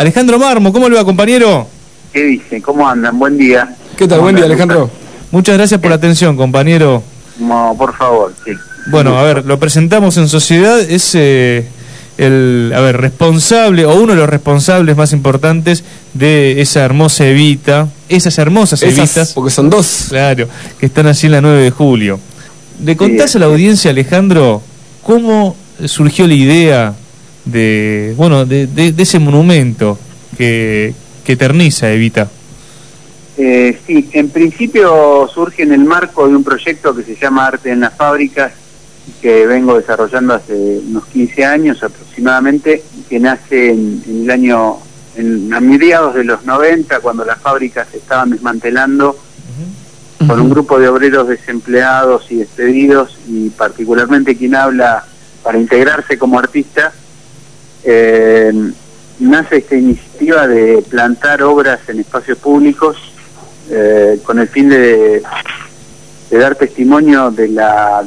Alejandro Marmo, ¿cómo le va, compañero? ¿Qué dice? ¿Cómo andan? Buen día. ¿Qué tal? Buen día, Alejandro. Muchas gracias por la atención, compañero. No, por favor, sí. Bueno, a ver, lo presentamos en sociedad, es responsable, o uno de los responsables más importantes de esa hermosa Evita, esas hermosas Evitas. Porque son dos. Claro, que están allí en la 9 de julio. ¿Le contás a la audiencia, Alejandro, cómo surgió la idea de ese monumento que eterniza Evita? Sí, en principio surge en el marco de un proyecto que se llama Arte en las Fábricas, que vengo desarrollando hace unos 15 años aproximadamente, que nace a mediados de los 90, cuando las fábricas se estaban desmantelando, con un grupo de obreros desempleados y despedidos, y particularmente quien habla para integrarse como artista. Nace esta iniciativa de plantar obras en espacios públicos con el fin de dar testimonio de la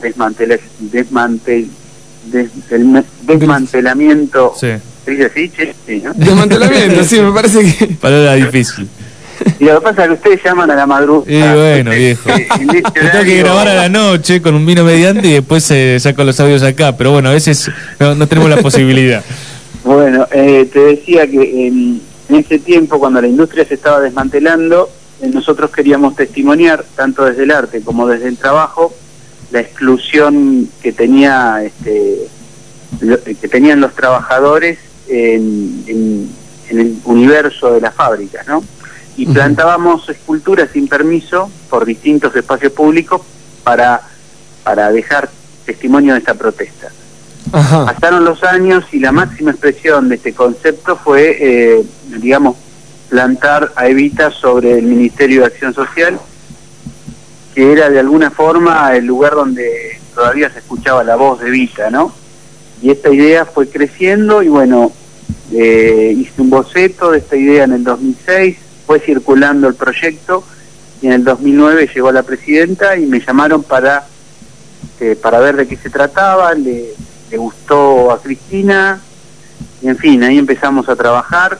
desmantelamiento. Sí. ¿Se dice así, che? Sí, ¿no? Desmantelamiento, sí, me parece que... Palabra difícil. Y lo que pasa es que ustedes llaman a la madrugada. Y bueno, viejo. Tengo que grabar a la noche con un vino mediante y después saco los audios acá, pero bueno, a veces no tenemos la posibilidad. Bueno, te decía que en ese tiempo, cuando la industria se estaba desmantelando, nosotros queríamos testimoniar, tanto desde el arte como desde el trabajo, la exclusión que tenían los trabajadores en el universo de las fábricas, ¿no? Y plantábamos esculturas sin permiso por distintos espacios públicos para dejar testimonio de esta protesta. Ajá. Pasaron los años y la máxima expresión de este concepto fue, plantar a Evita sobre el Ministerio de Acción Social, que era de alguna forma el lugar donde todavía se escuchaba la voz de Evita, ¿no? Y esta idea fue creciendo y bueno, hice un boceto de esta idea en el 2006, fue circulando el proyecto y en el 2009 llegó a la presidenta y me llamaron para ver de qué se trataba. Le gustó a Cristina y en fin, ahí empezamos a trabajar.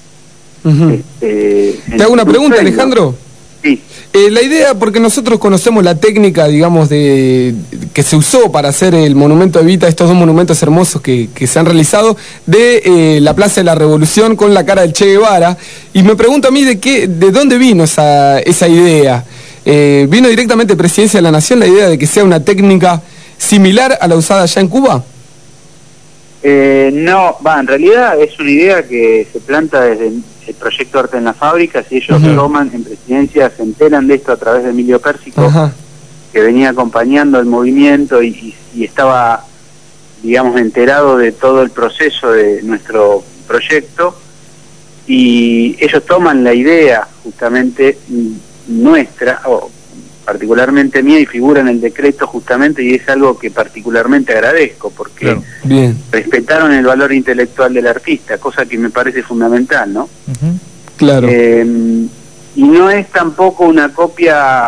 ¿Te hago una pregunta, Alejandro? Sí. La idea, porque nosotros conocemos la técnica, digamos, que se usó para hacer el monumento a Evita, estos dos monumentos hermosos que se han realizado, de la Plaza de la Revolución con la cara del Che Guevara, y me pregunto a mí de dónde vino esa idea. ¿Vino directamente de Presidencia de la Nación la idea de que sea una técnica similar a la usada allá en Cuba? No, en realidad es una idea que se planta desde el proyecto Arte en las Fábricas, y ellos toman en Presidencia, se enteran de esto a través de Emilio Pérsico, que venía acompañando el movimiento y estaba, digamos, enterado de todo el proceso de nuestro proyecto, y ellos toman la idea justamente nuestra, o particularmente mía, y figura en el decreto justamente, y es algo que particularmente agradezco, porque claro, respetaron el valor intelectual del artista, cosa que me parece fundamental, ¿no? Claro. Y no es tampoco una copia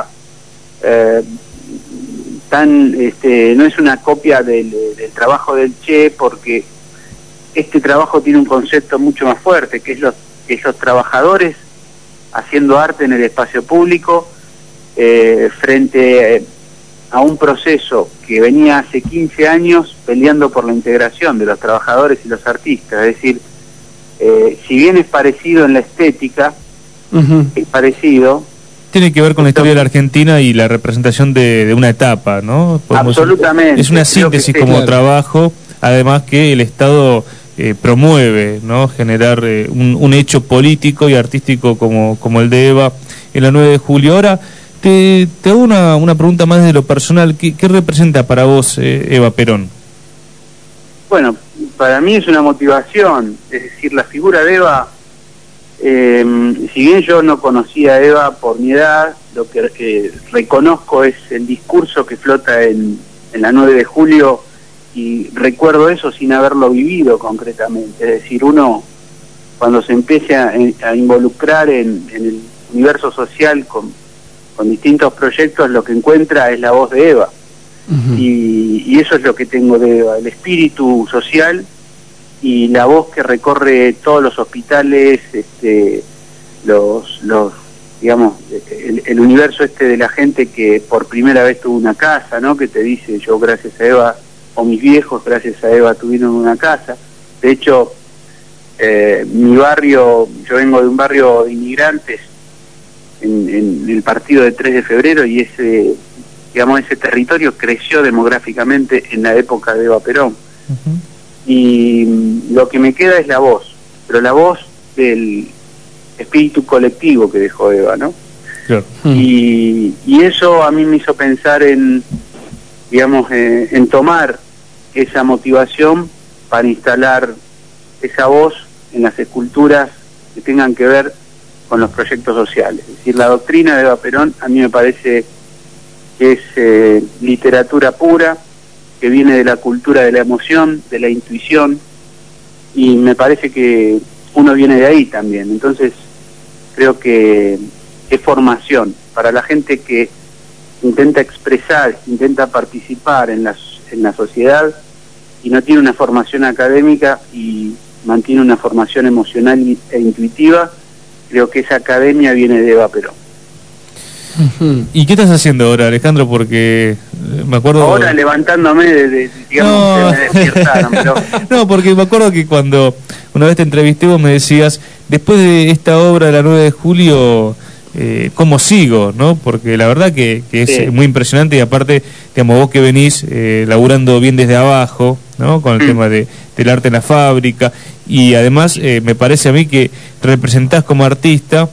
no es una copia del trabajo del Che, porque este trabajo tiene un concepto mucho más fuerte, que es los trabajadores haciendo arte en el espacio público, frente a un proceso que venía hace 15 años peleando por la integración de los trabajadores y los artistas. Es decir, si bien es parecido en la estética, es parecido. Tiene que ver con la historia de la Argentina y la representación de una etapa, ¿no? Absolutamente. Es una síntesis como trabajo, además que el Estado promueve, ¿no? Generar un hecho político y artístico como el de Eva en la 9 de julio. Ahora, te hago una pregunta más de lo personal. ¿Qué representa para vos Eva Perón? Bueno, para mí es una motivación. Es decir, la figura de Eva, si bien yo no conocía a Eva por mi edad, lo que reconozco es el discurso que flota en la 9 de julio, y recuerdo eso sin haberlo vivido concretamente. Es decir, uno cuando se empieza a involucrar en el universo social con distintos proyectos, lo que encuentra es la voz de Eva. Y eso es lo que tengo de Eva, el espíritu social y la voz que recorre todos los hospitales, digamos, el universo de la gente que por primera vez tuvo una casa, ¿no? Que te dice, yo gracias a Eva, o mis viejos gracias a Eva tuvieron una casa. De hecho, mi barrio, yo vengo de un barrio de inmigrantes en el partido de 3 de febrero, y ese territorio creció demográficamente en la época de Eva Perón. Uh-huh. Y lo que me queda es la voz, pero la voz del espíritu colectivo que dejó Eva, ¿no? Claro. Y eso a mí me hizo pensar en tomar esa motivación para instalar esa voz en las esculturas que tengan que ver con los proyectos sociales. Es decir, la doctrina de Eva Perón a mí me parece que es literatura pura, que viene de la cultura de la emoción, de la intuición, y me parece que uno viene de ahí también. Entonces creo que es formación para la gente que intenta expresar, intenta participar en la sociedad y no tiene una formación académica y mantiene una formación emocional e intuitiva. Creo que esa academia viene de Eva Perón. ¿Y qué estás haciendo ahora, Alejandro? Porque me acuerdo... Ahora levantándome, digamos, me despiertaron, pero... No, porque me acuerdo que cuando una vez te entrevisté vos me decías, después de esta obra de la 9 de julio, ¿cómo sigo? ¿No? Porque la verdad que es muy impresionante, y aparte, digamos, vos que venís laburando bien desde abajo, ¿no? Con el tema del arte en la fábrica, y además me parece a mí que representás como artista,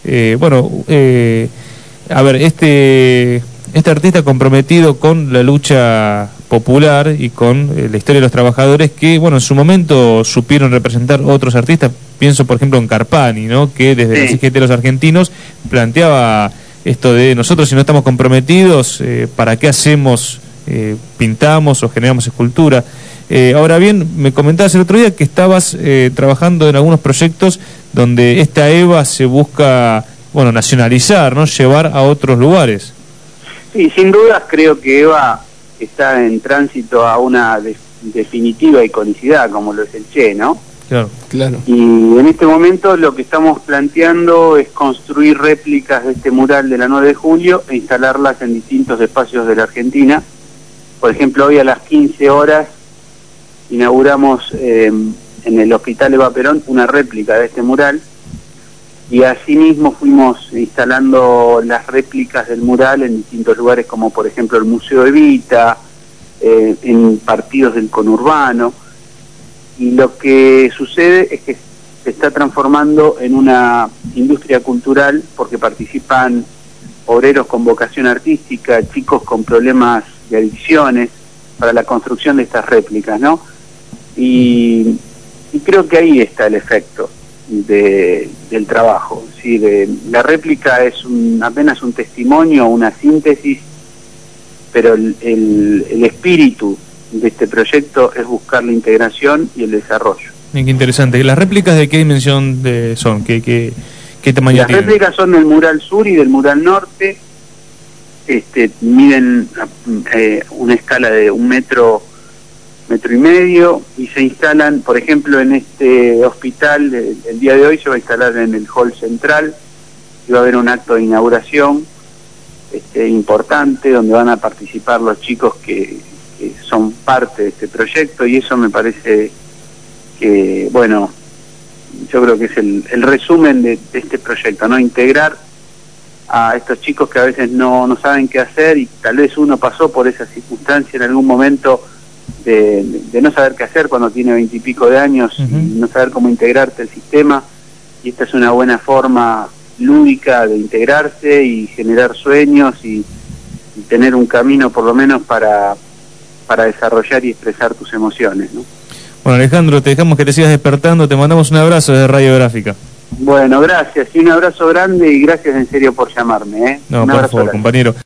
a ver, este artista comprometido con la lucha popular y con la historia de los trabajadores que, en su momento supieron representar otros artistas. Pienso, por ejemplo, en Carpani, ¿no? Que desde la CGT de los argentinos planteaba esto de nosotros, si no estamos comprometidos, ¿para qué hacemos, pintamos o generamos escultura? Ahora bien, me comentabas el otro día que estabas trabajando en algunos proyectos donde esta Eva se busca... nacionalizar, ¿no? Llevar a otros lugares. Sí, sin dudas creo que Eva está en tránsito a una definitiva iconicidad, como lo es el Che, ¿no? Claro, claro. Y en este momento lo que estamos planteando es construir réplicas de este mural de la 9 de julio e instalarlas en distintos espacios de la Argentina. Por ejemplo, hoy a las 15 horas inauguramos en el Hospital Eva Perón una réplica de este mural, y asimismo fuimos instalando las réplicas del mural en distintos lugares, como por ejemplo el Museo Evita, en partidos del conurbano, y lo que sucede es que se está transformando en una industria cultural, porque participan obreros con vocación artística, chicos con problemas de adicciones, para la construcción de estas réplicas, ¿no? Y creo que ahí está el efecto del trabajo. ¿Sí? La réplica es apenas un testimonio, una síntesis, pero el espíritu de este proyecto es buscar la integración y el desarrollo. Qué interesante. ¿Las réplicas de qué dimensión son? ¿Qué tamaño tienen? Las réplicas son del mural sur y del mural norte. Miden una escala de 1 metro y medio, y se instalan, por ejemplo, en este hospital, el día de hoy se va a instalar en el hall central, y va a haber un acto de inauguración importante, donde van a participar los chicos que son parte de este proyecto, y eso me parece que, yo creo que es el resumen de este proyecto, ¿no? Integrar a estos chicos que a veces no saben qué hacer, y tal vez uno pasó por esa circunstancia en algún momento de no saber qué hacer cuando tiene 20 y pico de años, y no saber cómo integrarte al sistema, y esta es una buena forma lúdica de integrarse y generar sueños y tener un camino por lo menos para desarrollar y expresar tus emociones, ¿no? Bueno, Alejandro, te dejamos que te sigas despertando, te mandamos un abrazo desde Radiográfica. Bueno, gracias, y un abrazo grande, y gracias en serio por llamarme, ¿eh? No, por favor, compañero.